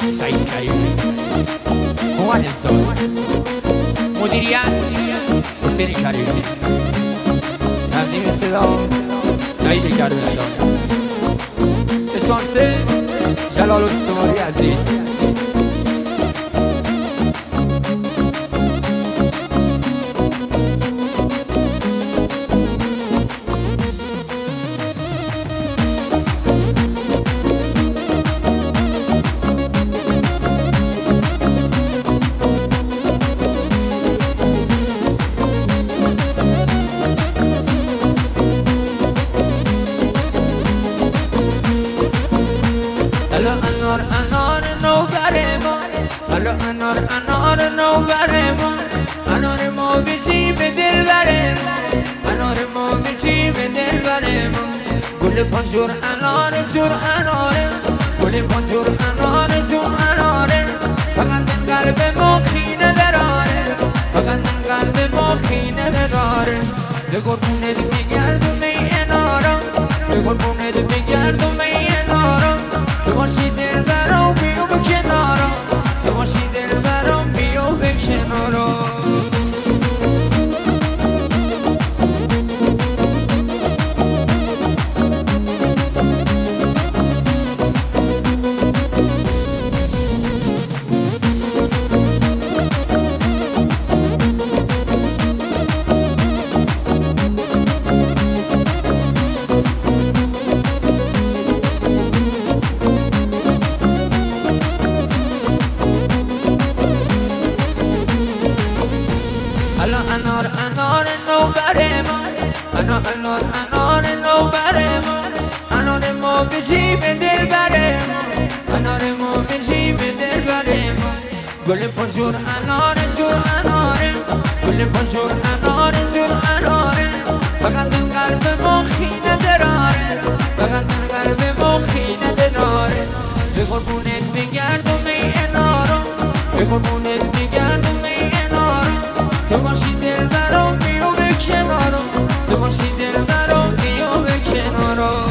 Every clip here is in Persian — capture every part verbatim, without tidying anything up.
سعید کریم موان زاد مدیریت حسین کریمی تقدیم صدا سعید کریمی اسانسه جلال السماری عزیز انار انار نوبر ما حالا انار انار نوبر ما انار ما بچی به دل بره انار ما بچی به دل بره ما گل پنجور انار جور اناره گل پنجور انار جور اناره فقط من قلب ما خینه دراره فقط من قلب ما خینه داره به قربونت میگردم ای انارم به قربونت میگردم ای انارم تو باشی دل برام بیو به کنارم تو باشی دل برام بیو به کنارم انار انار نوبر ما انار انار انار نوبر ما انار ما بچی به دل بره انار ما بچی به دل بره ما گل پنجور انار جور اناره گل پنجور انار جور اناره فقط من قلب ما خینه دراره فقط من قلب ما خینه دراره به قربونت میگردم ای انارم به قربونت میگردم ای انارم تو باشی دل برام بیو به کنارم تو باشی دل برام بیو به کنارم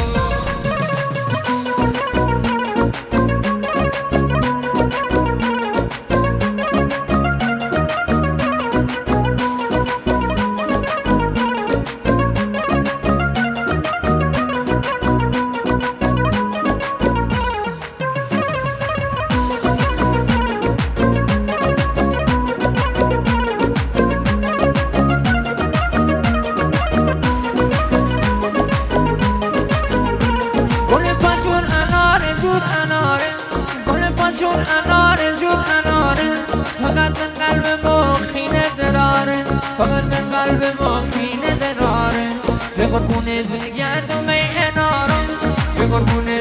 جور اناره جور اناره فقط من قلب ما خینه داره فقط من قلب ما خینه داره به قربونت بگردم ای انارم به قربونت